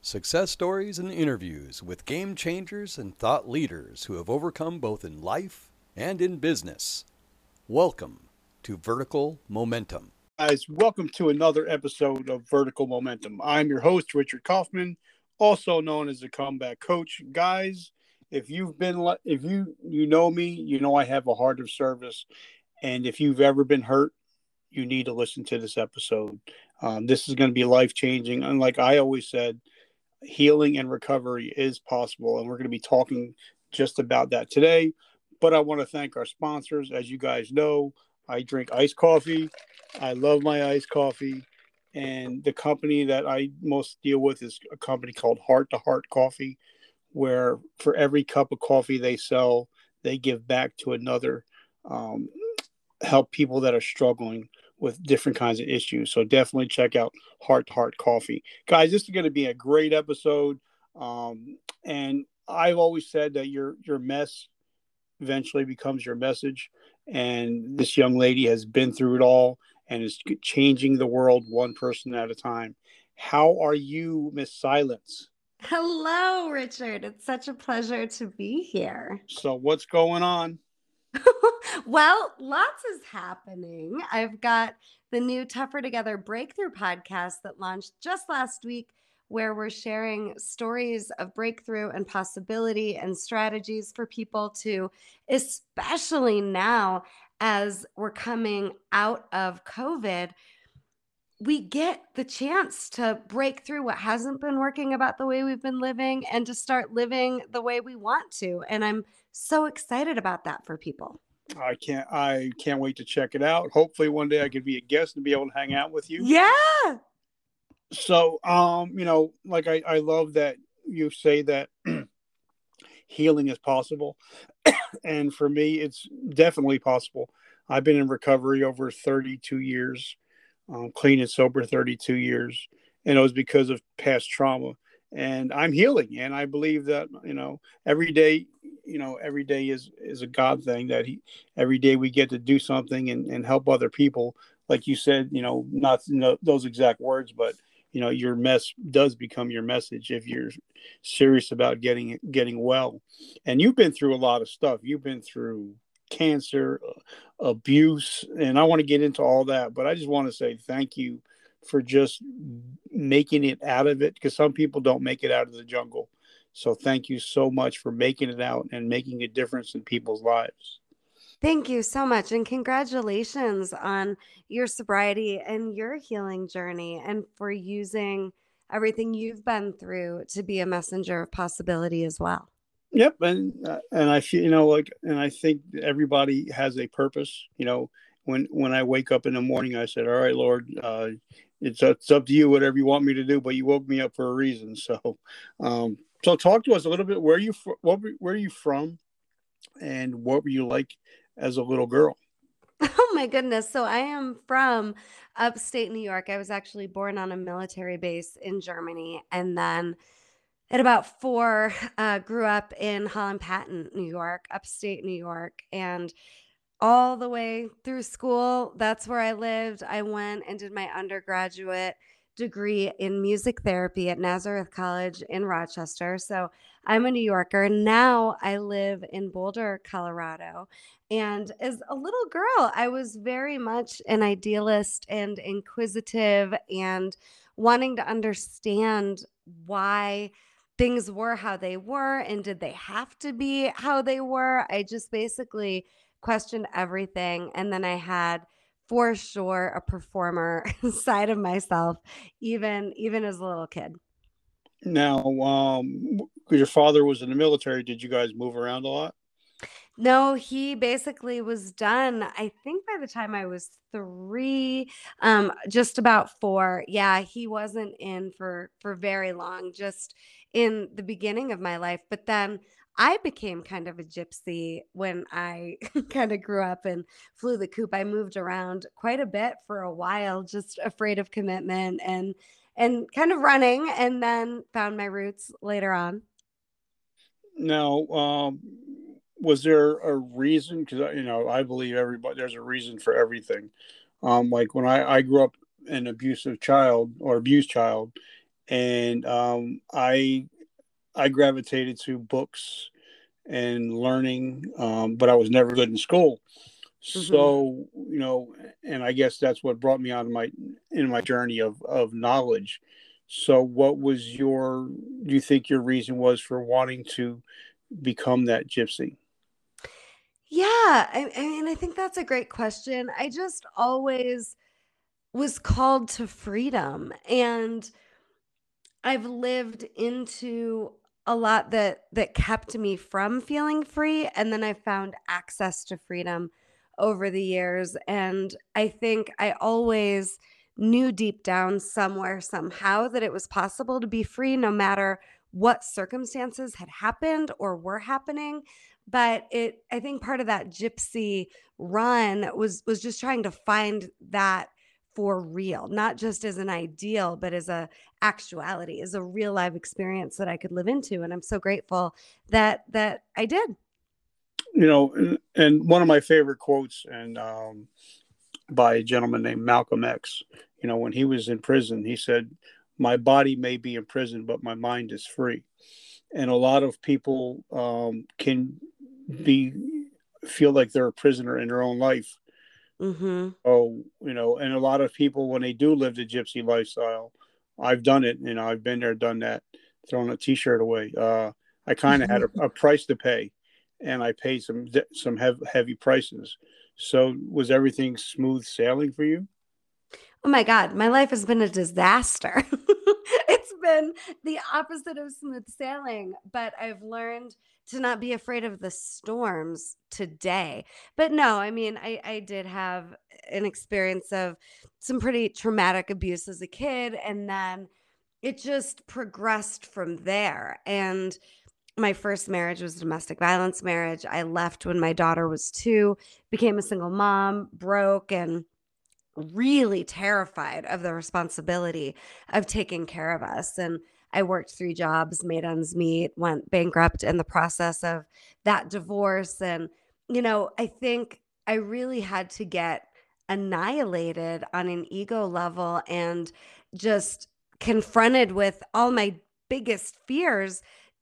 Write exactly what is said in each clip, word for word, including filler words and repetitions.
Success stories and interviews with game changers and thought leaders who have overcome both in life and in business. Welcome to Vertical Momentum. Guys, welcome to another episode of Vertical Momentum. I'm your host, Richard Kaufman, also known as the Comeback Coach. Guys, if you've been, if you you know me, you know I have a heart of service, and if you've ever been hurt, you need to listen to this episode. Um, this is going to be life changing. And like I always said, healing and recovery is possible, and we're going to be talking just about that today. But I want to thank our sponsors. As you guys know, I drink iced coffee. I love my iced coffee. And the company that I most deal with is a company called Heart to Heart Coffee, where for every cup of coffee they sell, they give back to another, um, help people that are struggling with different kinds of issues. So definitely check out Heart to Heart Coffee. Guys, this is going to be a great episode. Um, and I've always said that your your mess eventually becomes your message. And this young lady has been through it all and is changing the world one person at a time. How are you, Miss Silence? Hello, Richard. It's such a pleasure to be here. So what's going on? Well, lots is happening. I've got the new Tougher Together Breakthrough podcast that launched just last week, where we're sharing stories of breakthrough and possibility and strategies for people to, especially now as we're coming out of COVID, we get the chance to break through what hasn't been working about the way we've been living and to start living the way we want to. And I'm so excited about that for people. I can't I can't wait to check it out. Hopefully one day I could be a guest and be able to hang out with you. Yeah. So, um, you know, like I, I love that you say that healing is possible. And for me, it's definitely possible. I've been in recovery over thirty-two years, um, clean and sober thirty-two years. And it was because of past trauma. And I'm healing. And I believe that, you know, every day, you know, every day is, is a God thing, that he, every day we get to do something and, and help other people. Like you said, you know, not you know, those exact words, but you know, your mess does become your message if you're serious about getting getting well. And you've been through a lot of stuff. You've been through cancer, uh, abuse, and I want to get into all that. But I just want to say thank you for just making it out of it, because some people don't make it out of the jungle. So thank you so much for making it out and making a difference in people's lives. Thank you so much. And congratulations on your sobriety and your healing journey, and for using everything you've been through to be a messenger of possibility as well. Yep. And, uh, and I feel, you know, like, and I think everybody has a purpose. You know, when, when I wake up in the morning, I said, all right, Lord, uh, it's, it's up to you, whatever you want me to do, but you woke me up for a reason. So, um, so talk to us a little bit. Where are you, fr- what, where are you from, and what were you like as a little girl? Oh my goodness. So I am from upstate New York. I was actually born on a military base in Germany. And then at about four, uh, grew up in Holland Patton, New York, upstate New York. And all the way through school, that's where I lived. I went and did my undergraduate degree in music therapy at Nazareth College in Rochester. So I'm a New Yorker. Now I live in Boulder, Colorado. And as a little girl, I was very much an idealist and inquisitive and wanting to understand why things were how they were, and did they have to be how they were. I just basically questioned everything. And then I had, for sure, a performer side of myself, even even as a little kid. Now, um, because your father was in the military, did you guys move around a lot? No, he basically was done, I think, by the time I was three, um, just about four. Yeah, he wasn't in for for very long, just in the beginning of my life. But then I became kind of a gypsy when I kind of grew up and flew the coop. I moved around quite a bit for a while, just afraid of commitment and and kind of running, and then found my roots later on. Now, um, was there a reason? Because you know, I believe everybody there's a reason for everything. Um, like when I, I grew up an abusive child or abused child, and um, I I gravitated to books and learning, um, but I was never good in school. Hmm. So, you know, and I guess that's what brought me on my in my journey of of knowledge. So, what was your? Do you think your reason was for wanting to become that gypsy? Yeah, I, I mean, I think that's a great question. I just always was called to freedom, and I've lived into a lot that that kept me from feeling free, and then I found access to freedom over the years, and I think I always knew deep down somewhere somehow that it was possible to be free no matter what circumstances had happened or were happening. But it I think part of that gypsy run was was just trying to find that for real, not just as an ideal, but as a actuality, as a real live experience that I could live into. And I'm so grateful that that I did. You know, and, and one of my favorite quotes, and um, by a gentleman named Malcolm X. You know, when he was in prison, he said, "My body may be in prison, but my mind is free." And a lot of people um, can be feel like they're a prisoner in their own life. Mhm. Oh, you know, and a lot of people when they do live the gypsy lifestyle, I've done it. You know, I've been there, done that, thrown a T-shirt away. Uh, I kind of had a, a price to pay, and I paid some some heavy, heavy prices. So, was everything smooth sailing for you? Oh my God, my life has been a disaster. It's been the opposite of smooth sailing, but I've learned to not be afraid of the storms today. But no, I mean, I, I did have an experience of some pretty traumatic abuse as a kid, and then it just progressed from there. And my first marriage was a domestic violence marriage. I left when my daughter was two, became a single mom, broke, and really terrified of the responsibility of taking care of us. And I worked three jobs, made ends meet, went bankrupt in the process of that divorce. And, you know, I think I really had to get annihilated on an ego level and just confronted with all my biggest fears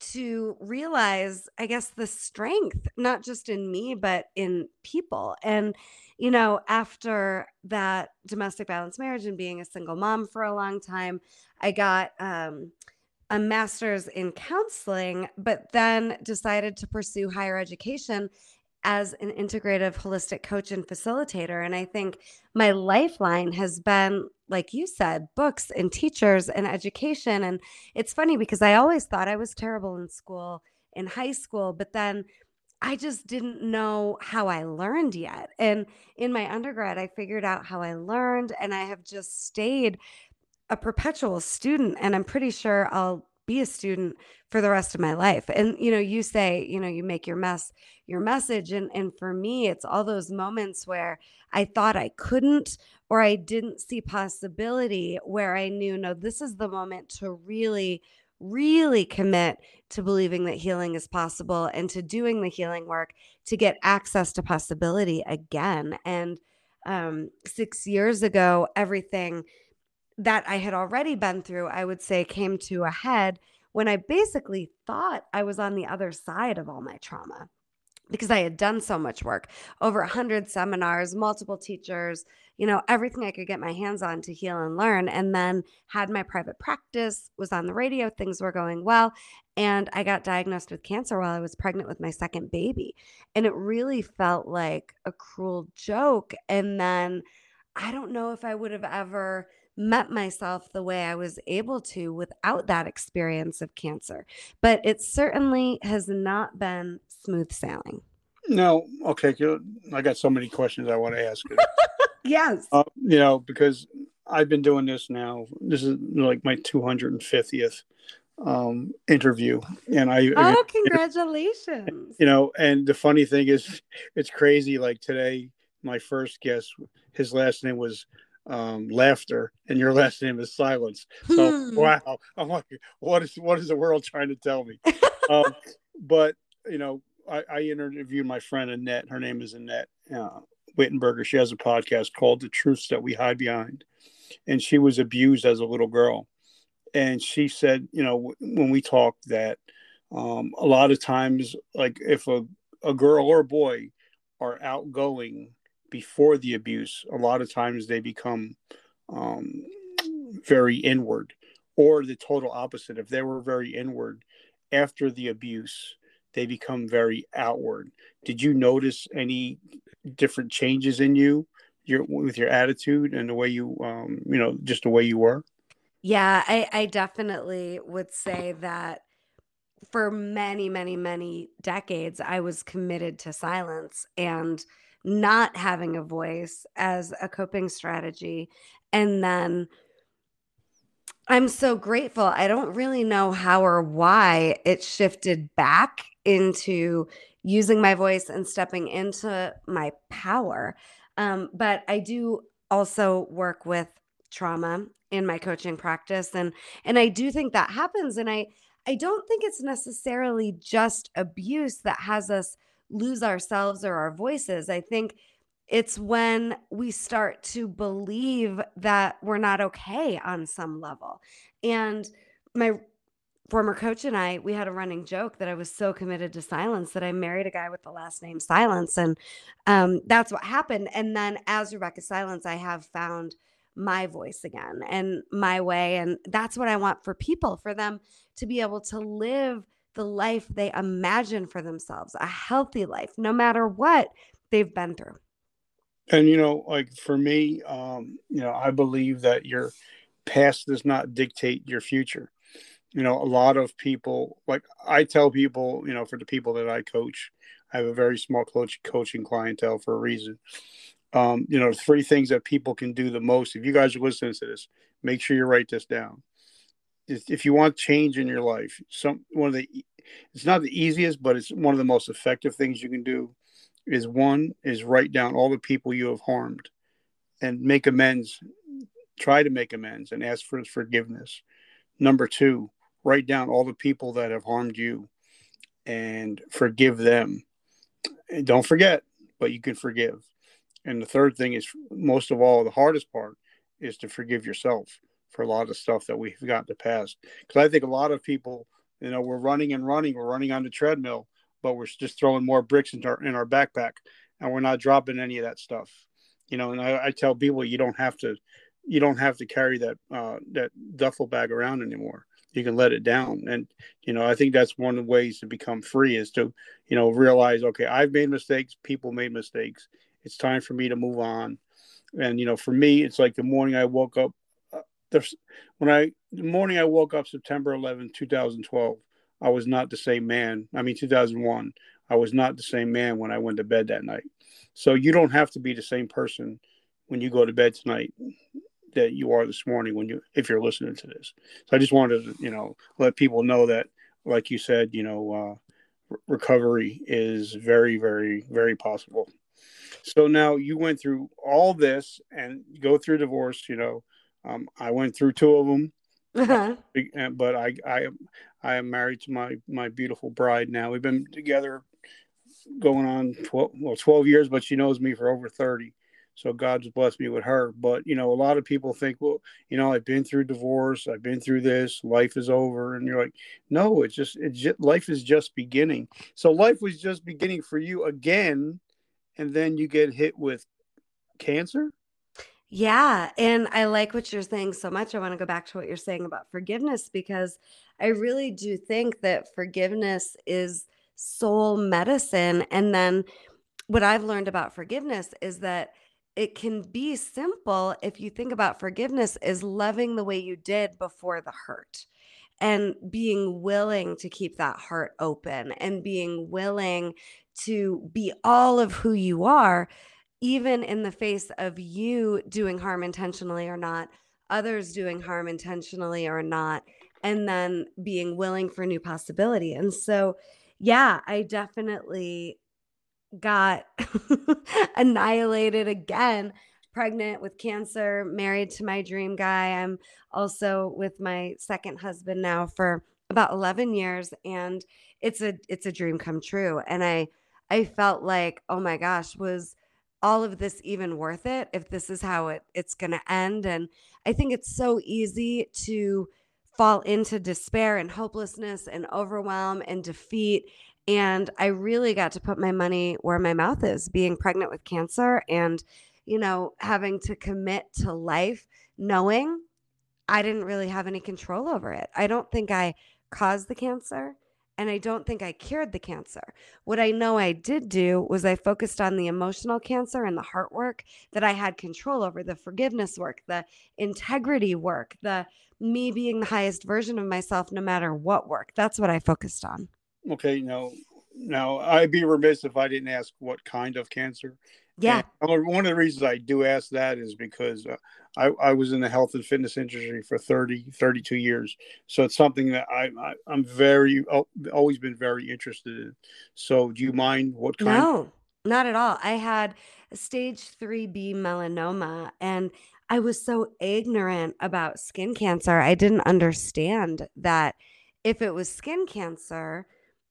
to realize, I guess, the strength, not just in me, but in people. And you know, after that domestic violence marriage and being a single mom for a long time, I got um, a master's in counseling, but then decided to pursue higher education as an integrative holistic coach and facilitator. And I think my lifeline has been, like you said, books and teachers and education. And it's funny because I always thought I was terrible in school, in high school, but then I just didn't know how I learned yet. And in my undergrad, I figured out how I learned, and I have just stayed a perpetual student. And I'm pretty sure I'll be a student for the rest of my life. And, you know, you say, you know, you make your mess your message. And, and for me, it's all those moments where I thought I couldn't or I didn't see possibility where I knew, no, this is the moment to really, really commit to believing that healing is possible and to doing the healing work to get access to possibility again. And um, six years ago, everything that I had already been through, I would say, came to a head when I basically thought I was on the other side of all my trauma because I had done so much work, over a hundred seminars, multiple teachers, you know, everything I could get my hands on to heal and learn. And then had my private practice, was on the radio, things were going well. And I got diagnosed with cancer while I was pregnant with my second baby. And it really felt like a cruel joke. And then I don't know if I would have ever met myself the way I was able to without that experience of cancer. But it certainly has not been smooth sailing. No, okay, good. I got so many questions I want to ask you. Yes. Uh, you know, because I've been doing this now. This is like my two hundred fiftieth um, interview, and I, Oh, congratulations. you know, and the funny thing is, it's crazy. Like today, my first guest, his last name was um, Laughter, and your last name is Silence. So, Hmm. wow, I'm like, what is what is the world trying to tell me? Um, but you know, I, I interviewed my friend Annette. Her name is Annette uh, Wittenberger. She has a podcast called "The Truths That We Hide Behind," and she was abused as a little girl. and she said, you know, when we talked that um, a lot of times, like if a, a girl or a boy are outgoing before the abuse, a lot of times they become um, very inward, or the total opposite. If they were very inward after the abuse, they become very outward. Did you notice any different changes in you, your with your attitude and the way you, um, you know, just the way you were? Yeah, I, I definitely would say that for many, many, many decades, I was committed to silence and not having a voice as a coping strategy. And then I'm so grateful. I don't really know how or why it shifted back into using my voice and stepping into my power. Um, but I do also work with trauma in my coaching practice, and and I do think that happens. And I I don't think it's necessarily just abuse that has us lose ourselves or our voices. I think it's when we start to believe that we're not okay on some level. And my former coach and I, we had a running joke that I was so committed to silence that I married a guy with the last name Silence. And um, that's what happened. And then as Rebecca Silence, I have found my voice again and my way. And that's what I want for people, for them to be able to live the life they imagine for themselves, a healthy life, no matter what they've been through. And, you know, like for me, um, you know, I believe that your past does not dictate your future. You know, a lot of people, like I tell people, you know, for the people that I coach, I have a very small coach coaching clientele for a reason. Um, you know, three things that people can do the most. If you guys are listening to this, make sure you write this down. If if you want change in your life, some one of the, it's not the easiest, but it's one of the most effective things you can do is one is write down all the people you have harmed and make amends. Try to make amends and ask for forgiveness. Number two, write down all the people that have harmed you and forgive them. And don't forget, but you can forgive. And the third thing is, most of all, the hardest part is to forgive yourself for a lot of stuff that we've got in the past. Because I think a lot of people, you know, we're running and running, we're running on the treadmill, but we're just throwing more bricks in our, in our backpack, and we're not dropping any of that stuff. You know, and I, I tell people, you don't have to, you don't have to carry that uh, that duffel bag around anymore. You can let it down. And, you know, I think that's one of the ways to become free is to, you know, realize, okay, I've made mistakes. People made mistakes. It's time for me to move on. And, you know, for me, it's like the morning I woke up, uh, there's, when I, the morning I woke up September eleventh, twenty twelve, I was not the same man. I mean, two thousand one, I was not the same man when I went to bed that night. So you don't have to be the same person when you go to bed tonight that you are this morning when you, if you're listening to this. So I just wanted to, you know, let people know that, like you said, you know, uh, re- recovery is very, very, very possible. So now you went through all this and go through divorce, you know, um, I went through two of them, Uh-huh. uh, but I, I, I am married to my, my beautiful bride now. We've been together going on twelve, well, twelve years, but she knows me for over thirty. So God's blessed me with her. But, you know, a lot of people think, well, you know, I've been through divorce. I've been through this. Life is over. And you're like, no, it's just, it's just, life is just beginning. So life was just beginning for you again. And then you get hit with cancer. Yeah, and I like what you're saying so much. I want to go back to what you're saying about forgiveness because I really do think that forgiveness is soul medicine. And then what I've learned about forgiveness is that it can be simple if you think about forgiveness as loving the way you did before the hurt and being willing to keep that heart open and being willing to be all of who you are, even in the face of you doing harm intentionally or not, others doing harm intentionally or not, and then being willing for new possibility. And so, yeah, I definitely got annihilated again, pregnant with cancer, married to my dream guy. I'm also with my second husband now for about eleven years, and it's a it's a dream come true. And I I felt like, oh my gosh, was all of this even worth it if this is how it it's going to end? And I think it's so easy to fall into despair and hopelessness and overwhelm and defeat. And I really got to put my money where my mouth is, being pregnant with cancer and, you know, having to commit to life, knowing I didn't really have any control over it. I don't think I caused the cancer, and I don't think I cured the cancer. What I know I did do was I focused on the emotional cancer and the heart work that I had control over, the forgiveness work, the integrity work, the me being the highest version of myself no matter what work. That's what I focused on. Okay, now, now I'd be remiss if I didn't ask what kind of cancer. Yeah. And one of the reasons I do ask that is because uh, I, I was in the health and fitness industry for thirty, thirty-two years. So it's something that I, I, I'm very, always been very interested in. So do you mind what kind? No, not at all. I had a stage three B melanoma, and I was so ignorant about skin cancer. I didn't understand that if it was skin cancer,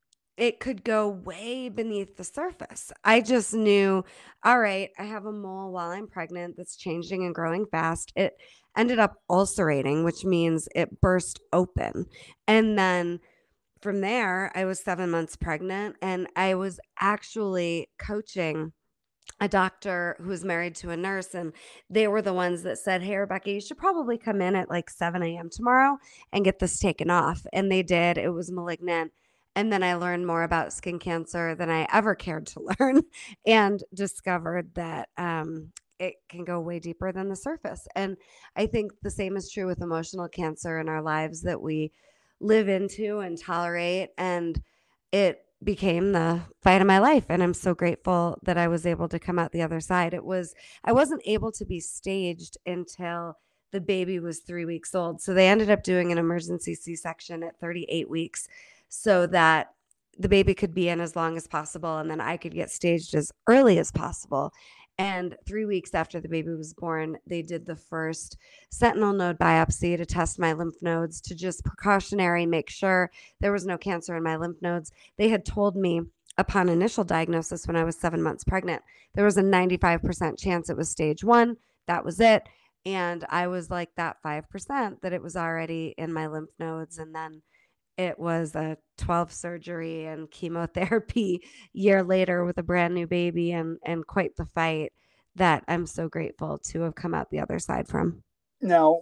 it could go way beneath the surface. I just knew, all right, I have a mole while I'm pregnant that's changing and growing fast. It ended up ulcerating, which means it burst open. And then from there, I was seven months pregnant, and I was actually coaching a doctor who was married to a nurse, and they were the ones that said, "Hey, Rebecca, you should probably come in at like seven a.m. tomorrow and get this taken off." And they did. It was malignant. And then I learned more about skin cancer than I ever cared to learn, and discovered that um, it can go way deeper than the surface. And I think the same is true with emotional cancer in our lives that we live into and tolerate. And it became the fight of my life. And I'm so grateful that I was able to come out the other side. It was, I wasn't able to be staged until the baby was three weeks old. So they ended up doing an emergency C-section at thirty-eight weeks so that the baby could be in as long as possible, and then I could get staged as early as possible. And three weeks after the baby was born, they did the first sentinel node biopsy to test my lymph nodes, to just precautionary make sure there was no cancer in my lymph nodes. They had told me upon initial diagnosis when I was seven months pregnant, there was a ninety-five percent chance it was stage one. That was it. And I was like that five percent that it was already in my lymph nodes. And then it was a twelve surgery and chemotherapy year later with a brand new baby, and, and quite the fight that I'm so grateful to have come out the other side from. Now,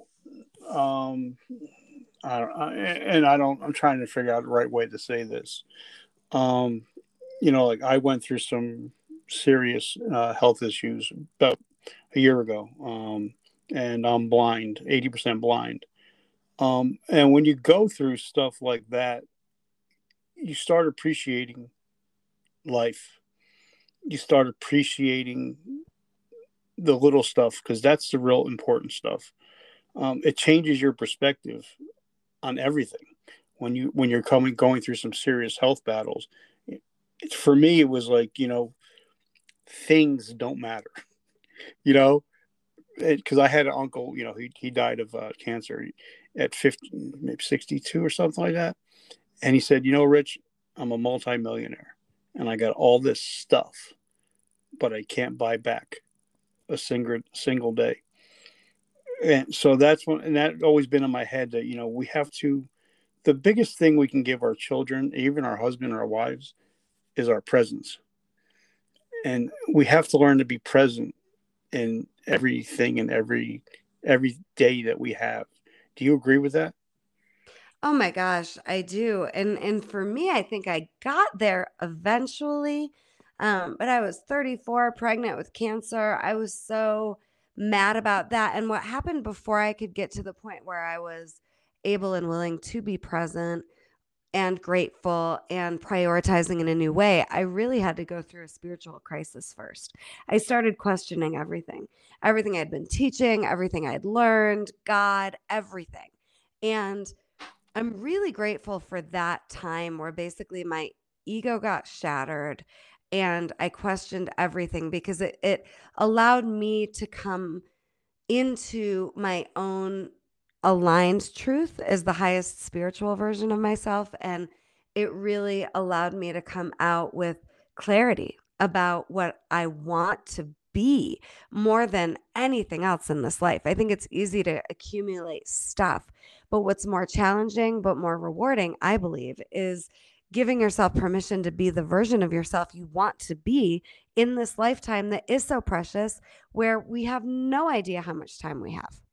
um, I don't, I, and I don't, I'm trying to figure out the right way to say this. Um, you know, like I went through some serious uh, health issues about a year ago, um, and I'm blind, eighty percent blind. Um, and when you go through stuff like that, you start appreciating life. You start appreciating the little stuff, because that's the real important stuff. Um, it changes your perspective on everything when you when you're coming going through some serious health battles. It, for me, it was like, you know, things don't matter, you know, because I had an uncle, you know, he he died of uh, cancer at fifty, maybe sixty-two or something like that. And he said, you know, Rich, I'm a multimillionaire and I got all this stuff, but I can't buy back a single single day. And so that's one, and that always been in my head that, you know, we have to, the biggest thing we can give our children, even our husband or our wives, is our presence. And we have to learn to be present in everything and every every day that we have. Do you agree with that? Oh my gosh, I do. And and for me, I think I got there eventually. Um, but I was thirty-four, pregnant with cancer. I was so mad about that. And what happened before I could get to the point where I was able and willing to be present and grateful and prioritizing in a new way, I really had to go through a spiritual crisis first. I started questioning everything, everything I'd been teaching, everything I'd learned, God, everything. And I'm really grateful for that time where basically my ego got shattered and I questioned everything, because it, it allowed me to come into my own aligned truth as the highest spiritual version of myself. And it really allowed me to come out with clarity about what I want to be more than anything else in this life. I think it's easy to accumulate stuff, but what's more challenging but more rewarding, I believe, is giving yourself permission to be the version of yourself you want to be in this lifetime that is so precious, where we have no idea how much time we have.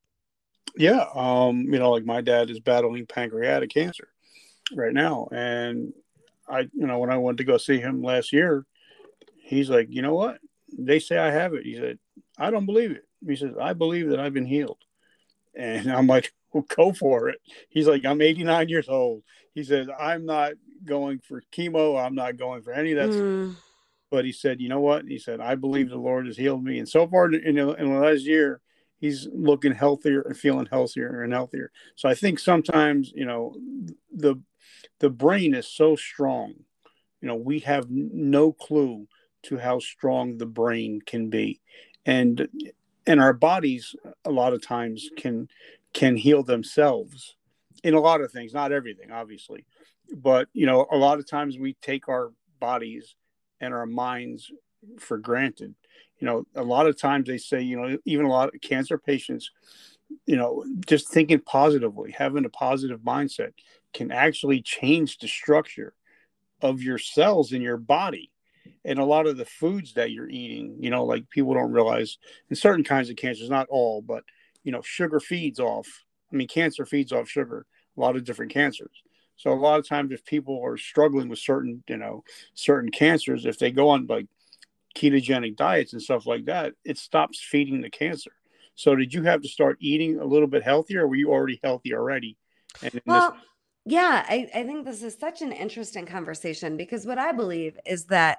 Yeah. Um, you know, like my dad is battling pancreatic cancer right now. And I, you know, when I went to go see him last year, he's like, you know what? They say I have it. He said, I don't believe it. He says, I believe that I've been healed. And I'm like, well, go for it. He's like, I'm eighty-nine years old. He says, I'm not going for chemo. I'm not going for any of that. Mm. But he said, you know what? He said, I believe the Lord has healed me. And so far in, in the last year, he's looking healthier and feeling healthier and healthier. So I think sometimes, you know, the the brain is so strong. You know, we have no clue to how strong the brain can be. And and our bodies a lot of times can can heal themselves in a lot of things, not everything, obviously. But, you know, a lot of times we take our bodies and our minds for granted. You know, a lot of times they say, you know, even a lot of cancer patients, you know, just thinking positively, having a positive mindset can actually change the structure of your cells in your body. And a lot of the foods that you're eating, you know, like people don't realize in certain kinds of cancers, not all, but, you know, sugar feeds off. I mean, cancer feeds off sugar, a lot of different cancers. So a lot of times if people are struggling with certain, you know, certain cancers, if they go on like ketogenic diets and stuff like that, it stops feeding the cancer. So did you have to start eating a little bit healthier, or were you already healthy already? And in Well, this, yeah, I, I think this is such an interesting conversation, because what I believe is that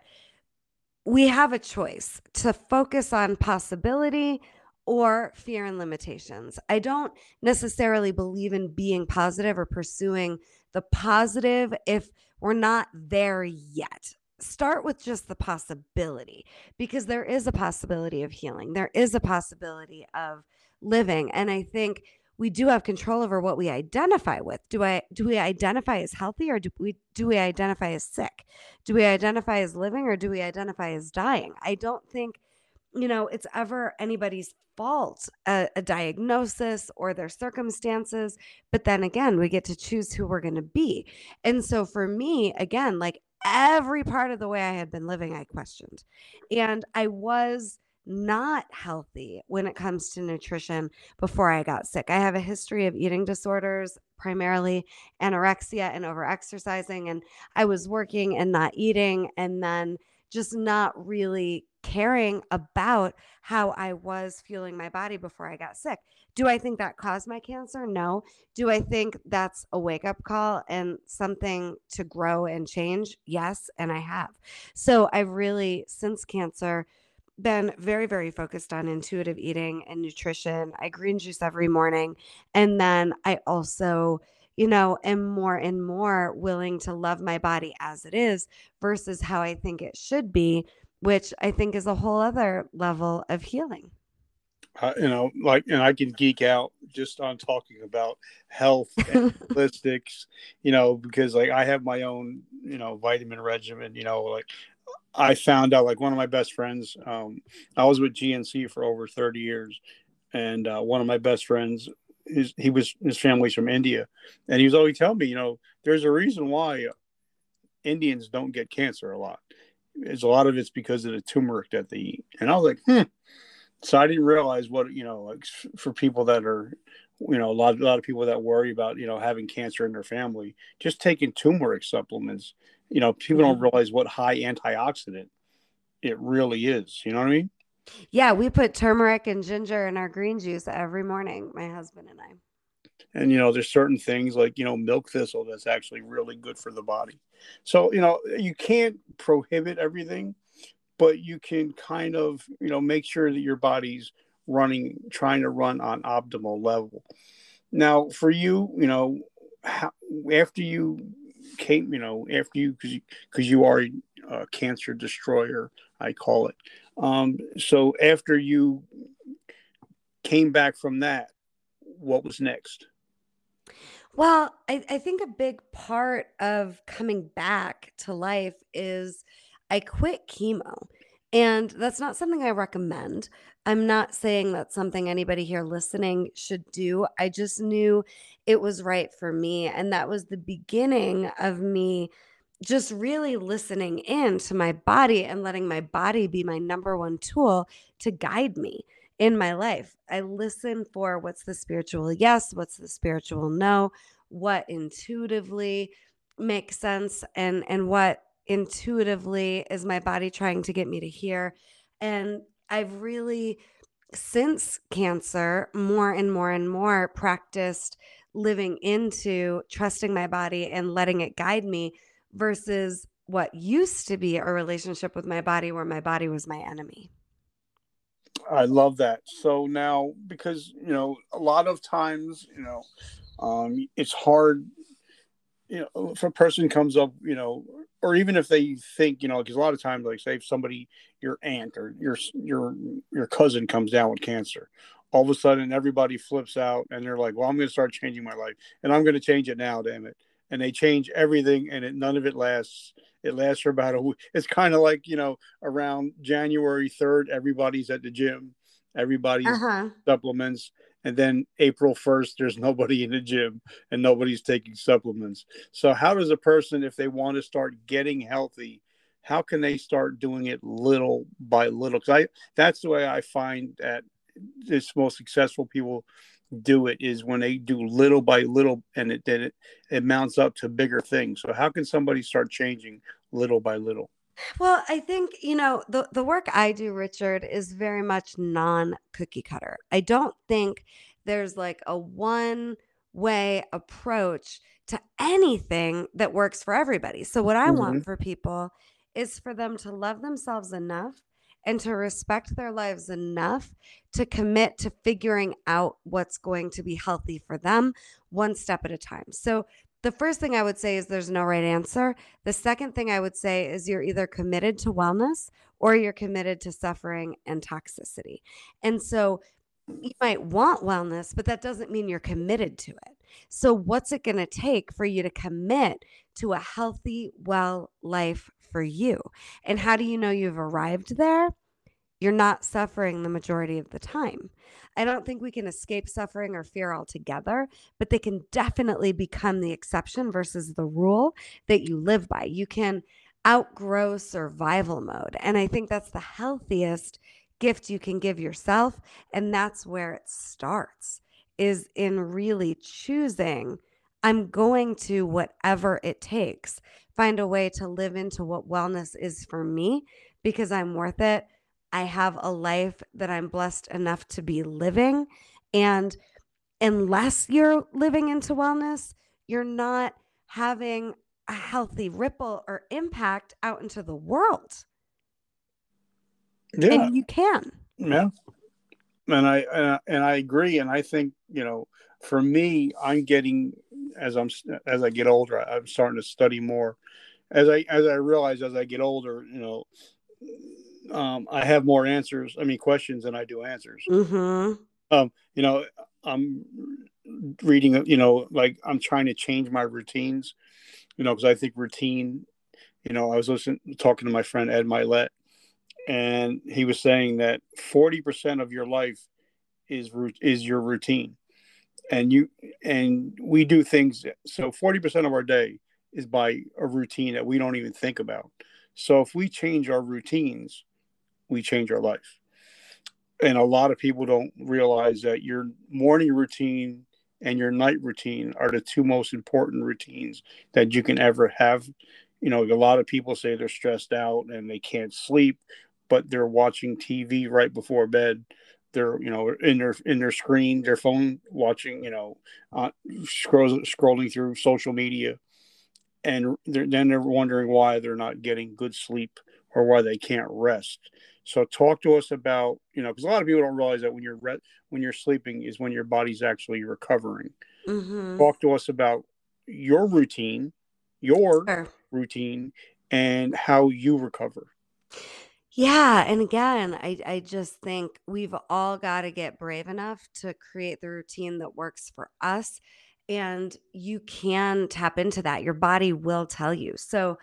we have a choice to focus on possibility or fear and limitations. I don't necessarily believe in being positive or pursuing the positive if we're not there yet. Start with just the possibility, because there is a possibility of healing. There is a possibility of living. And I think we do have control over what we identify with. Do I do we identify as healthy, or do we do we identify as sick? Do we identify as living, or do we identify as dying? I don't think, you know, it's ever anybody's fault, a, a diagnosis or their circumstances. But then again, we get to choose who we're going to be. And so for me, again, like every part of the way I had been living, I questioned. And I was not healthy when it comes to nutrition before I got sick. I have a history of eating disorders, primarily anorexia and overexercising. And I was working and not eating, and then just not really caring about how I was fueling my body before I got sick. Do I think that caused my cancer? No. Do I think that's a wake up call and something to grow and change? Yes, and I have. So I've really, since cancer, been very, very focused on intuitive eating and nutrition. I green juice every morning. And then I also, you know, am more and more willing to love my body as it is versus how I think it should be, which I think is a whole other level of healing. uh, you know, like, and I can geek out just on talking about health and holistics, you know, because like I have my own, you know, vitamin regimen, you know, like I found out like one of my best friends, um, I was with G N C for over thirty years. And uh, one of my best friends, his, he was, his family's from India. And he was always telling me, you know, there's a reason why Indians don't get cancer a lot. It's a lot of it's because of the turmeric that they eat. And I was like, hmm. So I didn't realize what, you know, like for people that are, you know, a lot, a lot of people that worry about, you know, having cancer in their family, just taking turmeric supplements, you know, people don't realize what high antioxidant it really is. You know what I mean? Yeah, we put turmeric and ginger in our green juice every morning, my husband and I. And, you know, there's certain things like, you know, milk thistle that's actually really good for the body. So, you know, you can't prohibit everything, but you can kind of, you know, make sure that your body's running, trying to run on optimal level. Now, for you, you know, how, after you came, you know, after you, because you, cause you are a cancer destroyer, I call it. Um, so after you came back from that, what was next? Well, I, I think a big part of coming back to life is I quit chemo. And that's not something I recommend. I'm not saying that's something anybody here listening should do. I just knew it was right for me. And that was the beginning of me just really listening in to my body and letting my body be my number one tool to guide me in my life. I listen for what's the spiritual yes, what's the spiritual no, what intuitively makes sense, and and what intuitively is my body trying to get me to hear. And I've really, since cancer, more and more and more practiced living into trusting my body and letting it guide me versus what used to be a relationship with my body where my body was my enemy. I love that. So now, because, you know, a lot of times, you know, um, it's hard, you know, if a person comes up, you know, or even if they think, you know, because a lot of times, like say if somebody, your aunt or your, your, your cousin comes down with cancer, all of a sudden everybody flips out and they're like, well, I'm going to start changing my life and I'm going to change it now, damn it. And they change everything and it, none of it lasts. It lasts for about a week. It's kind of like, you know, around January third, everybody's at the gym, everybody's Uh-huh. supplements. And then April first, there's nobody in the gym and nobody's taking supplements. So how does a person, if they want to start getting healthy, how can they start doing it little by little? Because I that's the way I find that this most successful people do it is when they do little by little, and it then it, it mounts up to bigger things. So how can somebody start changing little by little? Well, I think, you know, the the work I do, Richard, is very much non-cookie cutter. I don't think there's like a one way approach to anything that works for everybody. So what I Mm-hmm. want for people is for them to love themselves enough and to respect their lives enough to commit to figuring out what's going to be healthy for them one step at a time. So the first thing I would say is there's no right answer. The second thing I would say is you're either committed to wellness or you're committed to suffering and toxicity. And so you might want wellness, but that doesn't mean you're committed to it. So what's it going to take for you to commit to a healthy, well life for you? And how do you know you've arrived there? You're not suffering the majority of the time. I don't think we can escape suffering or fear altogether, but they can definitely become the exception versus the rule that you live by. You can outgrow survival mode. And I think that's the healthiest gift you can give yourself. And that's where it starts, is in really choosing, I'm going to, whatever it takes, find a way to live into what wellness is for me because I'm worth it. I have a life that I'm blessed enough to be living. And unless you're living into wellness, you're not having a healthy ripple or impact out into the world. Yeah. And you can. Yeah. And I, and I, and I agree. And I think, you know, for me, I'm getting, as I'm, as I get older, I'm starting to study more as I, as I realize as I get older, you know, um, I have more answers. I mean, questions than I do answers. Mm-hmm. Um, you know, I'm reading, you know, like I'm trying to change my routines, you know, because I think routine, you know, I was listening, talking to my friend Ed Milet, and he was saying that forty percent of your life is is your routine. And you, and we do things. So forty percent of our day is by a routine that we don't even think about. So if we change our routines, we change our life. And a lot of people don't realize that your morning routine and your night routine are the two most important routines that you can ever have. You know, a lot of people say they're stressed out and they can't sleep, but they're watching T V right before bed. They're, you know, in their in their screen, their phone, watching, you know, uh, scroll, scrolling through social media, and they're, then they're wondering why they're not getting good sleep or why they can't rest. So talk to us about, you know, because a lot of people don't realize that when you're re- when you're sleeping is when your body's actually recovering. Mm-hmm. Talk to us about your routine, your Sure. routine, and how you recover. Yeah. And again, I, I just think we've all got to get brave enough to create the routine that works for us. And you can tap into that. Your body will tell you. So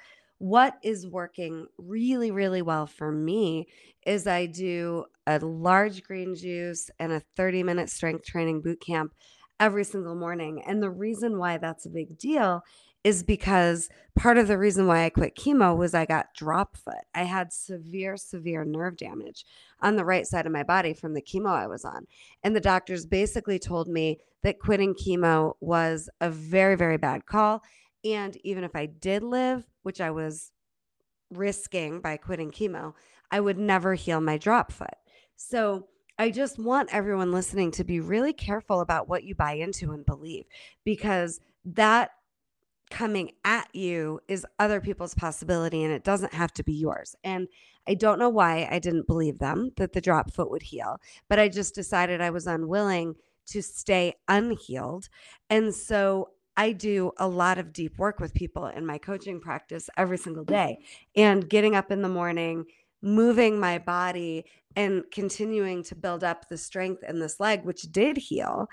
what is working really, really well for me is I do a large green juice and a thirty minute strength training boot camp every single morning. And the reason why that's a big deal is because part of the reason why I quit chemo was I got drop foot. I had severe, severe nerve damage on the right side of my body from the chemo I was on. And the doctors basically told me that quitting chemo was a very, very bad call. And even if I did live, which I was risking by quitting chemo, I would never heal my drop foot. So I just want everyone listening to be really careful about what you buy into and believe, because that coming at you is other people's possibility and it doesn't have to be yours. And I don't know why I didn't believe them that the drop foot would heal, but I just decided I was unwilling to stay unhealed. And so I do a lot of deep work with people in my coaching practice every single day, and getting up in the morning, moving my body and continuing to build up the strength in this leg, which did heal,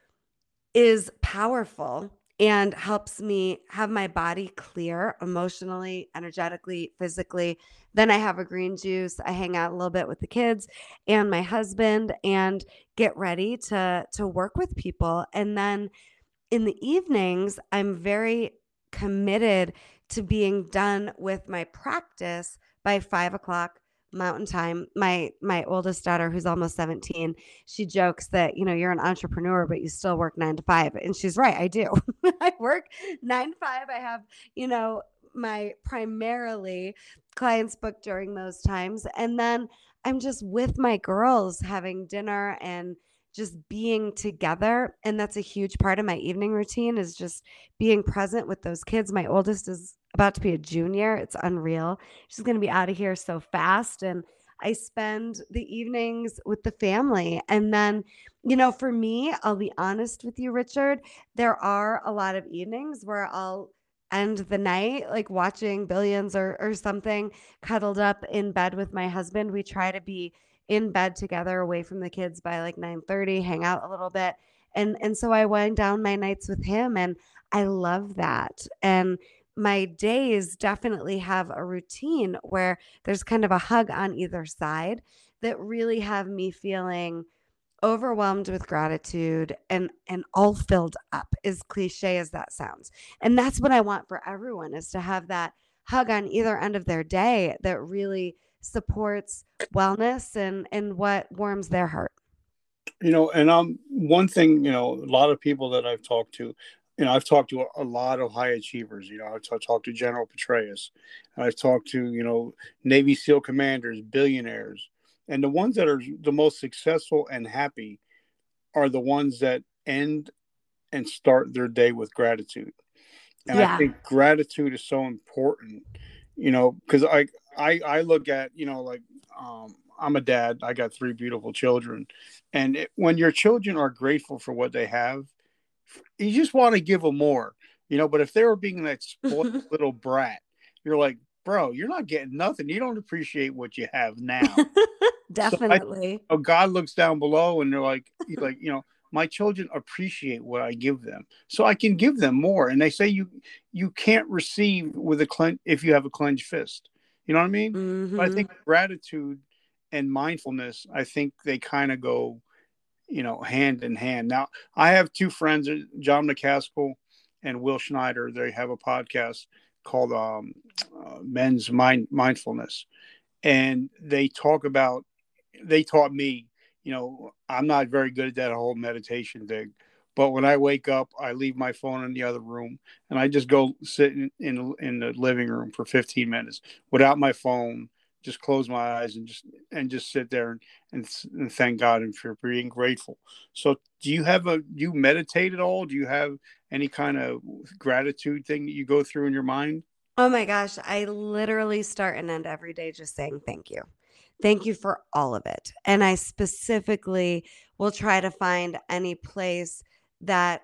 is powerful and helps me have my body clear emotionally, energetically, physically. Then I have a green juice. I hang out a little bit with the kids and my husband and get ready to, to work with people. And then in the evenings, I'm very committed to being done with my practice by five o'clock Mountain Time. My my oldest daughter, who's almost seventeen, she jokes that, you know, you're an entrepreneur, but you still work nine to five. And she's right. I do. I work nine to five. I have, you know, my primarily clients booked during those times. And then I'm just with my girls having dinner and just being together. And that's a huge part of my evening routine, is just being present with those kids. My oldest is about to be a junior. It's unreal. She's going to be out of here so fast. And I spend the evenings with the family. And then, you know, for me, I'll be honest with you, Richard, there are a lot of evenings where I'll end the night like watching Billions or, or something, cuddled up in bed with my husband. We try to be in bed together, away from the kids by like nine thirty, hang out a little bit. And, and so I wind down my nights with him, and I love that. And my days definitely have a routine where there's kind of a hug on either side that really have me feeling overwhelmed with gratitude and and all filled up, as cliche as that sounds. And that's what I want for everyone, is to have that hug on either end of their day that really supports wellness and and what warms their heart. You know, and um, one thing, you know, a lot of people that I've talked to, you know, I've talked to a, a lot of high achievers. You know, I've t- talked to General Petraeus. I've talked to, you know, Navy SEAL commanders, billionaires. And the ones that are the most successful and happy are the ones that end and start their day with gratitude. And Yeah. I think gratitude is so important, you know, because I, I, I look at, you know, like, um, I'm a dad. I got three beautiful children. And it, when your children are grateful for what they have, you just want to give them more, you know. But if they were being that spoiled little brat, you're like, bro, you're not getting nothing. You don't appreciate what you have now. Definitely. So I, God looks down below, and they're like, like, you know, my children appreciate what I give them, so I can give them more. And they say you you can't receive with a clen- if you have a clenched fist. You know what I mean? Mm-hmm. But I think gratitude and mindfulness, I think they kind of go, you know, hand in hand. Now, I have two friends, John McCaskill and Will Schneider. They have a podcast called um, uh, Men's Mind Mindfulness, and they talk about. They taught me, you know, I'm not very good at that whole meditation thing, but when I wake up, I leave my phone in the other room and I just go sit in in, in the living room for fifteen minutes without my phone. Just close my eyes and just and just sit there and, and, and thank God and for being grateful. So, do you have a do you meditate at all? Do you have any kind of gratitude thing that you go through in your mind? Oh my gosh, I literally start and end every day just saying thank you. Thank you for all of it. And I specifically will try to find any place that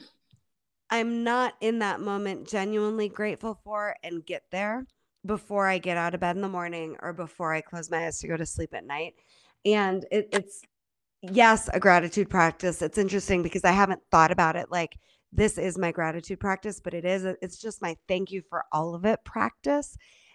I'm not in that moment genuinely grateful for and get there before I get out of bed in the morning or before I close my eyes to go to sleep at night. And it, it's, yes, a gratitude practice. It's interesting because I haven't thought about it like this is my gratitude practice, but it is, it's just my thank you for all of it practice.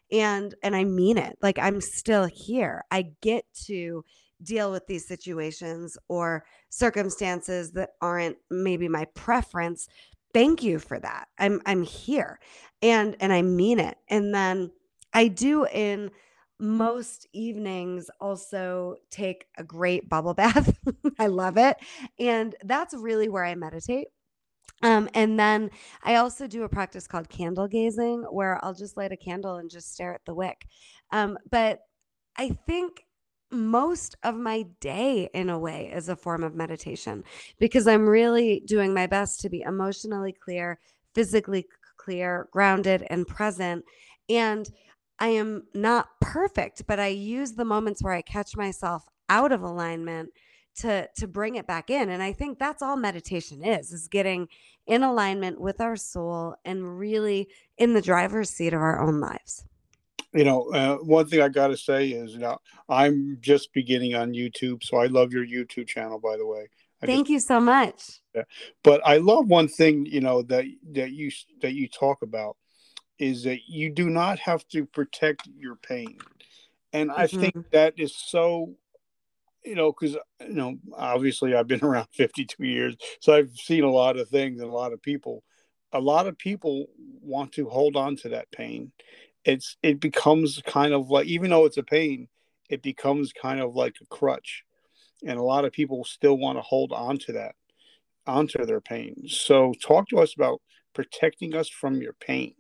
And and I mean it. Like, I'm still here. I get to deal with these situations or circumstances that aren't maybe my preference. Thank you for that. I'm I'm here. And and I mean it. And then I do in most evenings also take a great bubble bath. I love it. And that's really where I meditate. Um, and then I also do a practice called candle gazing, where I'll just light a candle and just stare at the wick. Um, but I think most of my day, in a way, is a form of meditation, because I'm really doing my best to be emotionally clear, physically c- clear, grounded, and present. And I am not perfect, but I use the moments where I catch myself out of alignment to to bring it back in. And I think that's all meditation is, is getting in alignment with our soul and really in the driver's seat of our own lives. You know, uh, one thing I got to say is, you know, I'm just beginning on YouTube, so I love your YouTube channel, by the way. I just, Thank you so much. yeah. But I love one thing, you know, that that you that you talk about is that you do not have to protect your pain, and I think hmm that is so, you know, because, you know, obviously I've been around fifty-two years, so I've seen a lot of things and a lot of people. A lot of people want to hold on to that pain. It's it becomes kind of like, even though it's a pain, it becomes kind of like a crutch, and a lot of people still want to hold on to that, onto their pain. So talk to us about protecting us from your pain.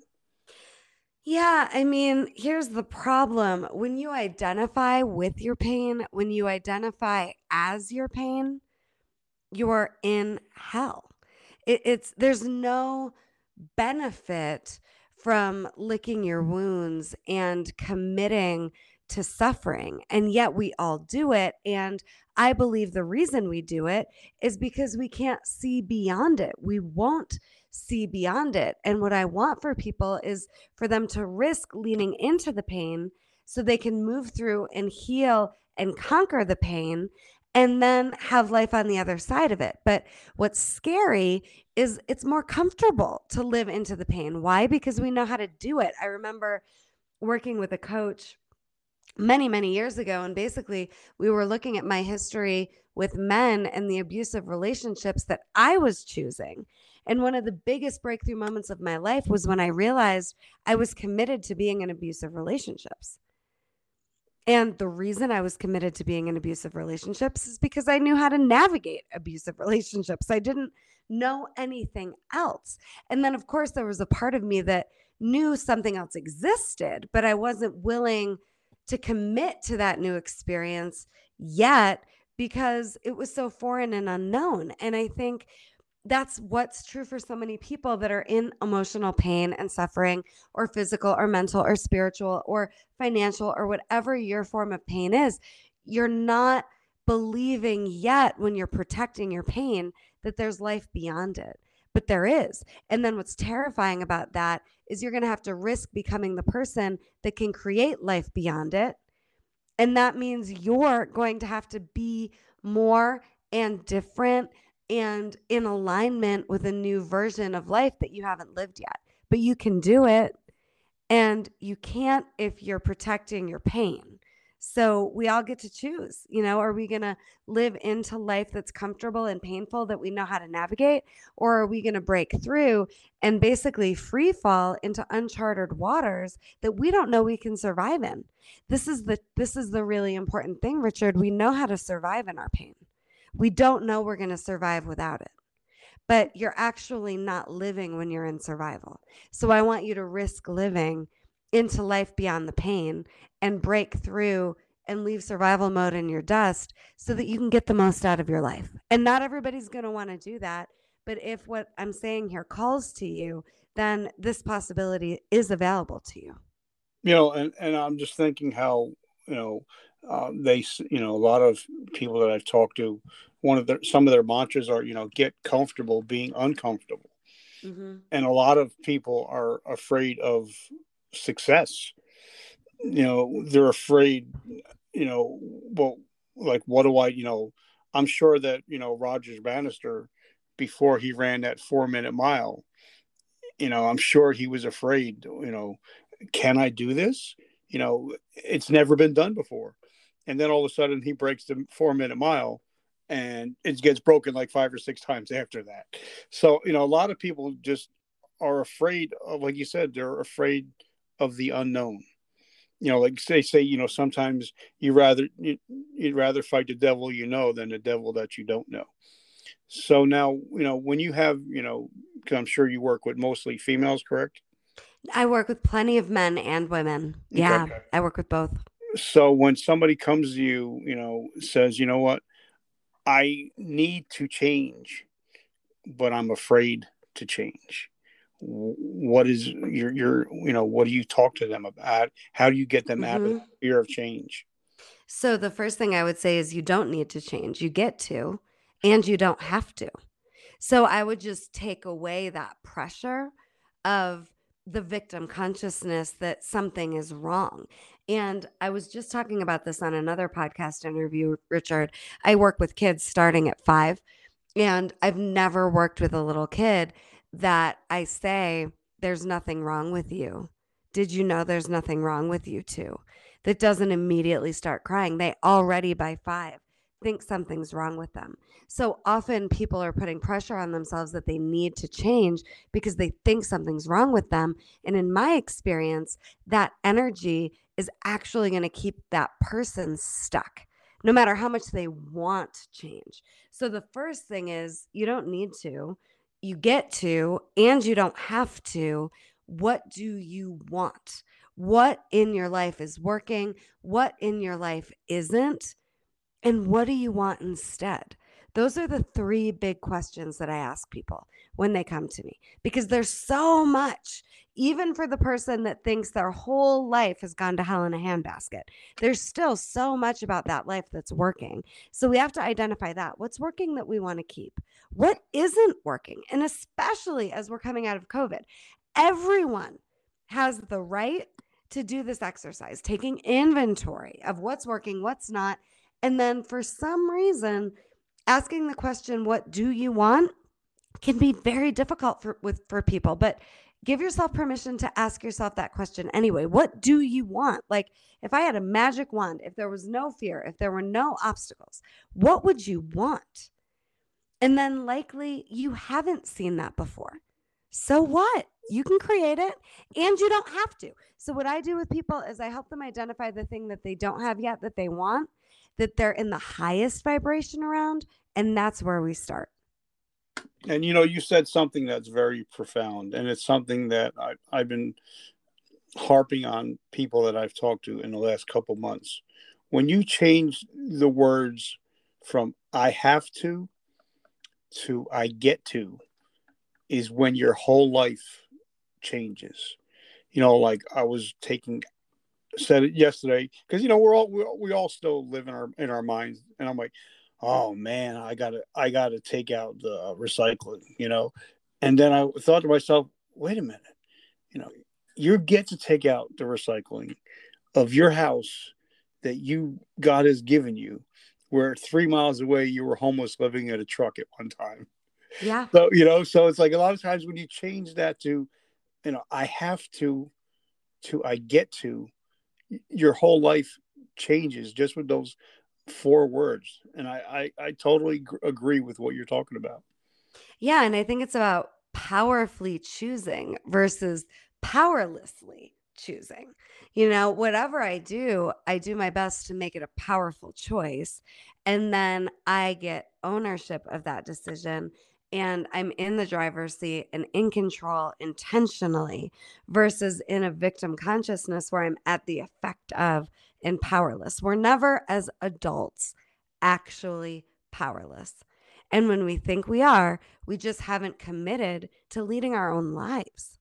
Yeah, I mean, here's the problem. When you identify with your pain, when you identify as your pain, you're in hell. It, it's there's no benefit from licking your wounds and committing to suffering. And yet we all do it. And I believe the reason we do it is because we can't see beyond it. We won't see beyond it. And what I want for people is for them to risk leaning into the pain so they can move through and heal and conquer the pain and then have life on the other side of it. But what's scary is it's more comfortable to live into the pain. Why? Because we know how to do it. I remember working with a coach many, many years ago, and basically we were looking at my history with men and the abusive relationships that I was choosing. And one of the biggest breakthrough moments of my life was when I realized I was committed to being in abusive relationships. And the reason I was committed to being in abusive relationships is because I knew how to navigate abusive relationships. I didn't know anything else. And then, of course, there was a part of me that knew something else existed, but I wasn't willing to commit to that new experience yet because it was so foreign and unknown. And I think that's what's true for so many people that are in emotional pain and suffering, or physical or mental or spiritual or financial or whatever your form of pain is. You're not believing yet, when you're protecting your pain, that there's life beyond it. But there is. And then what's terrifying about that is you're going to have to risk becoming the person that can create life beyond it. And that means you're going to have to be more and different and in alignment with a new version of life that you haven't lived yet. But you can do it, and you can't if you're protecting your pain. So we all get to choose, you know, are we going to live into life that's comfortable and painful that we know how to navigate? Or are we going to break through and basically free fall into uncharted waters that we don't know we can survive in? This is the this is the really important thing, Richard. We know how to survive in our pain. We don't know we're going to survive without it. But you're actually not living when you're in survival. So I want you to risk living into life beyond the pain and break through and leave survival mode in your dust so that you can get the most out of your life. And not everybody's going to want to do that. But if what I'm saying here calls to you, then this possibility is available to you. You know, and, and I'm just thinking how, you know, uh, they, you know, a lot of people that I've talked to, one of their, some of their mantras are, you know, get comfortable being uncomfortable. Mm-hmm. And a lot of people are afraid of success. You know, they're afraid, you know, well, like, what do I, you know, I'm sure that, you know, Rogers Bannister, before he ran that four minute mile, you know, I'm sure he was afraid, you know, can I do this? You know, it's never been done before. And then all of a sudden he breaks the four minute mile and it gets broken like five or six times after that. So, you know, a lot of people just are afraid of, like you said, they're afraid of the unknown. You know, like they say, you know, sometimes you rather, you, you'd rather fight the devil you know than the devil that you don't know. So now, you know, when you have, you know, 'cause I'm sure you work with mostly females, correct? I work with plenty of men and women. Yeah, Okay. I work with both. So when somebody comes to you, you know, says, you know what, I need to change, but I'm afraid to change. What is your, your, you know, what do you talk to them about? How do you get them out of hmm the fear of change? So the first thing I would say is you don't need to change. You get to, and you don't have to. So I would just take away that pressure of the victim consciousness that something is wrong. And I was just talking about this on another podcast interview, Richard. I work with kids starting at five, and I've never worked with a little kid that I say, there's nothing wrong with you. Did you know there's nothing wrong with you too? That doesn't immediately start crying. They already by five think something's wrong with them. So often people are putting pressure on themselves that they need to change because they think something's wrong with them. And in my experience, that energy is actually going to keep that person stuck, no matter how much they want change. So the first thing is you don't need to, you get to, and you don't have to. What do you want? What in your life is working? What in your life isn't? And what do you want instead? Those are the three big questions that I ask people when they come to me, because there's so much, even for the person that thinks their whole life has gone to hell in a handbasket. There's still so much about that life that's working. So we have to identify that. What's working that we want to keep? What isn't working? And especially as we're coming out of COVID, everyone has the right to do this exercise, taking inventory of what's working, what's not. And then for some reason, asking the question, what do you want, can be very difficult for, with, for people. But give yourself permission to ask yourself that question anyway. What do you want? Like if I had a magic wand, if there was no fear, if there were no obstacles, what would you want? And then likely you haven't seen that before. So what? You can create it and you don't have to. So what I do with people is I help them identify the thing that they don't have yet that they want, that they're in the highest vibration around, and that's where we start. And, you know, you said something that's very profound, and it's something that I, I've been harping on people that I've talked to in the last couple months. When you change the words from I have to to I get to is when your whole life changes. You know, like I was taking said it yesterday because you know we're all we, we all still live in our in our minds, and I'm like, oh man, I gotta I gotta take out the uh, recycling, you know. And then I thought to myself, wait a minute, you know, you get to take out the recycling of your house that you God has given you, where three miles away you were homeless living in a truck at one time. Yeah. So you know, so it's like a lot of times when you change that to, you know, I have to, to I get to, your whole life changes just with those four words. And I, I, I totally gr- agree with what you're talking about. Yeah. And I think it's about powerfully choosing versus powerlessly choosing. You know, whatever I do, I do my best to make it a powerful choice. And then I get ownership of that decision. And I'm in the driver's seat and in control intentionally versus in a victim consciousness where I'm at the effect of and powerless. We're never, as adults, actually powerless. And when we think we are, we just haven't committed to leading our own lives.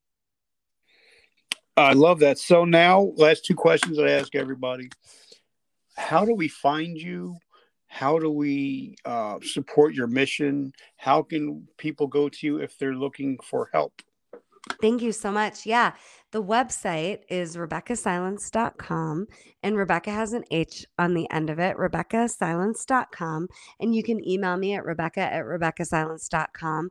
I love that. So now, last two questions that I ask everybody. How do we find you? How do we uh, support your mission? How can people go to you if they're looking for help? Thank you so much. Yeah. The website is rebecca silence dot com, and Rebecca has an H on the end of it, rebecca silence dot com. And you can email me at rebecca at rebecca silence dot com.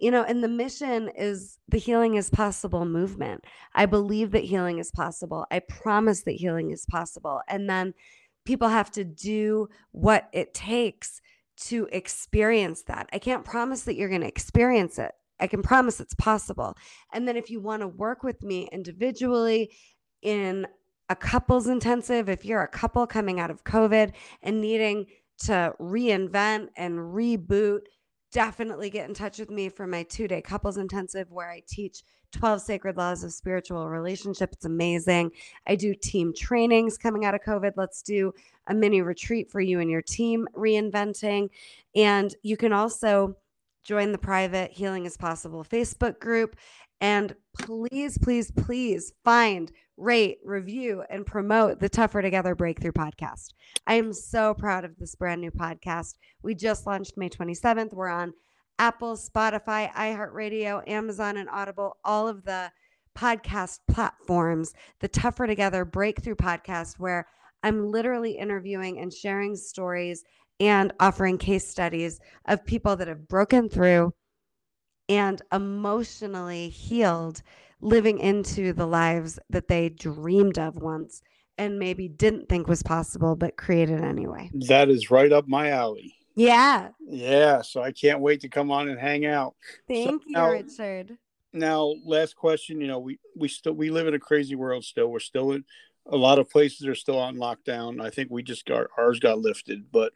you know, and the mission is the Healing is Possible movement. I believe that healing is possible. I promise that healing is possible. And then people have to do what it takes to experience that. I can't promise that you're going to experience it. I can promise it's possible. And then if you want to work with me individually in a couples intensive, if you're a couple coming out of COVID and needing to reinvent and reboot, definitely get in touch with me for my two-day couples intensive where I teach twelve sacred laws of spiritual relationship. It's amazing. I do team trainings coming out of COVID. Let's do a mini retreat for you and your team reinventing. And you can also join the private Healing is Possible Facebook group. And please, please, please find, rate, review, and promote the Tougher Together Breakthrough podcast. I am so proud of this brand new podcast. We just launched May twenty-seventh. We're on Apple, Spotify, iHeartRadio, Amazon, and Audible, all of the podcast platforms, the Tougher Together Breakthrough podcast, where I'm literally interviewing and sharing stories and offering case studies of people that have broken through and emotionally healed, living into the lives that they dreamed of once and maybe didn't think was possible, but created anyway. That is right up my alley. Yeah. Yeah. So I can't wait to come on and hang out. Thank so you, now, Richard. Now, last question. You know, we, we still, we live in a crazy world still. We're still in, a lot of places are still on lockdown. I think we just got, ours got lifted, but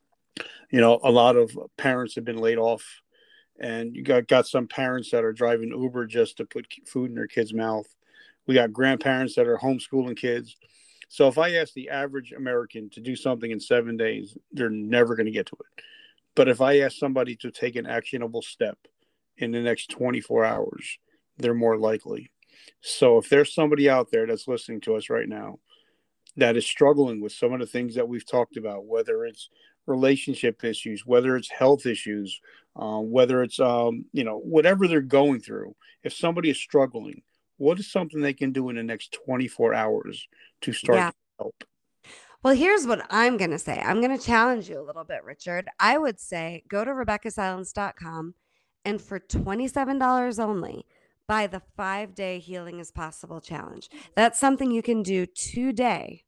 you know, a lot of parents have been laid off. And you got, got some parents that are driving Uber just to put food in their kids' mouth. We got grandparents that are homeschooling kids. So if I ask the average American to do something in seven days, they're never going to get to it. But if I ask somebody to take an actionable step in the next twenty-four hours, they're more likely. So if there's somebody out there that's listening to us right now that is struggling with some of the things that we've talked about, whether it's relationship issues, whether it's health issues, um, whether it's, um, you know, whatever they're going through, if somebody is struggling, what is something they can do in the next twenty-four hours to start Yeah. to help? Well, here's what I'm going to say. I'm going to challenge you a little bit, Richard. I would say go to rebecca silence dot com and for twenty-seven dollars only, buy the five-day Healing is Possible challenge. That's something you can do today.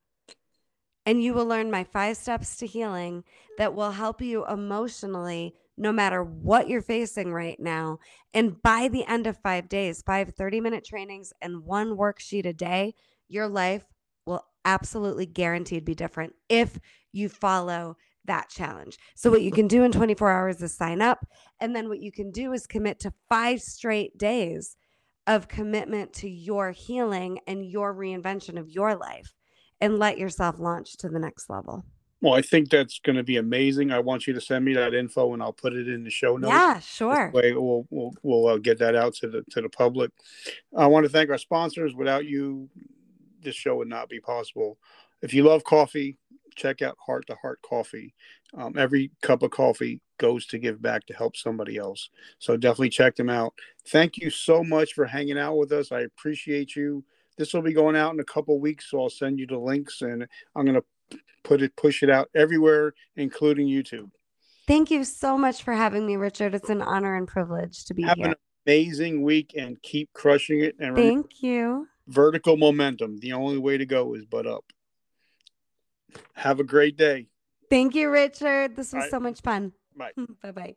And you will learn my five steps to healing that will help you emotionally, no matter what you're facing right now. And by the end of five days, five thirty-minute trainings and one worksheet a day, your life will absolutely guaranteed be different if you follow that challenge. So what you can do in twenty-four hours is sign up. And then what you can do is commit to five straight days of commitment to your healing and your reinvention of your life. And let yourself launch to the next level. Well, I think that's going to be amazing. I want you to send me that info, and I'll put it in the show notes. Yeah, sure. This way we'll we'll, we'll uh, get that out to the to the public. I want to thank our sponsors. Without you, this show would not be possible. If you love coffee, check out Heart to Heart Coffee. Um, every cup of coffee goes to give back to help somebody else. So definitely check them out. Thank you so much for hanging out with us. I appreciate you. This will be going out in a couple of weeks, so I'll send you the links, and I'm going to put it, push it out everywhere, including YouTube. Thank you so much for having me, Richard. It's an honor and privilege to be Have here. an amazing week and keep crushing it. And remember, Thank you. vertical momentum. The only way to go is but up. Have a great day. Thank you, Richard. This was Bye. so much fun. Bye. Bye-bye.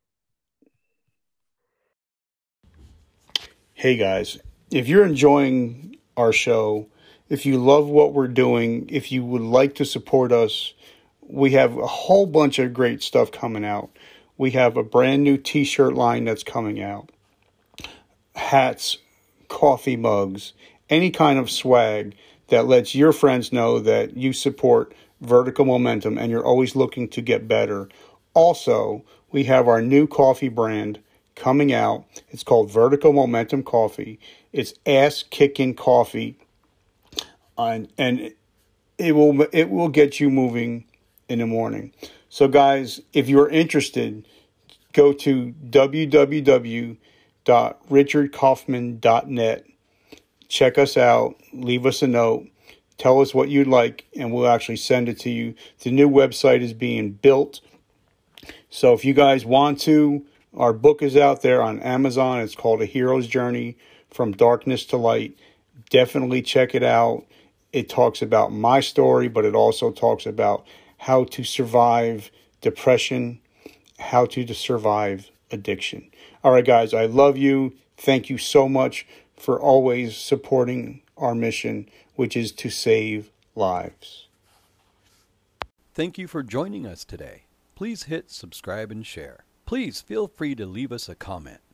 Hey, guys. If you're enjoying our show, if you love what we're doing, if you would like to support us, we have a whole bunch of great stuff coming out. We have a brand new t-shirt line that's coming out. Hats, coffee mugs, any kind of swag that lets your friends know that you support Vertical Momentum and you're always looking to get better. Also, we have our new coffee brand coming out. It's called Vertical Momentum Coffee. It's ass-kicking coffee, and and it will it will get you moving in the morning. So, guys, if you're interested, go to w w w dot richard kaufman dot net. Check us out. Leave us a note. Tell us what you'd like, and we'll actually send it to you. The new website is being built. So if you guys want to, Our book is out there on Amazon. It's called A Hero's Journey from Darkness to Light. Definitely check it out. It talks about my story, but it also talks about how to survive depression, how to survive addiction. All right, guys, I love you. Thank you so much for always supporting our mission, which is to save lives. Thank you for joining us today. Please hit subscribe and share. Please feel free to leave us a comment.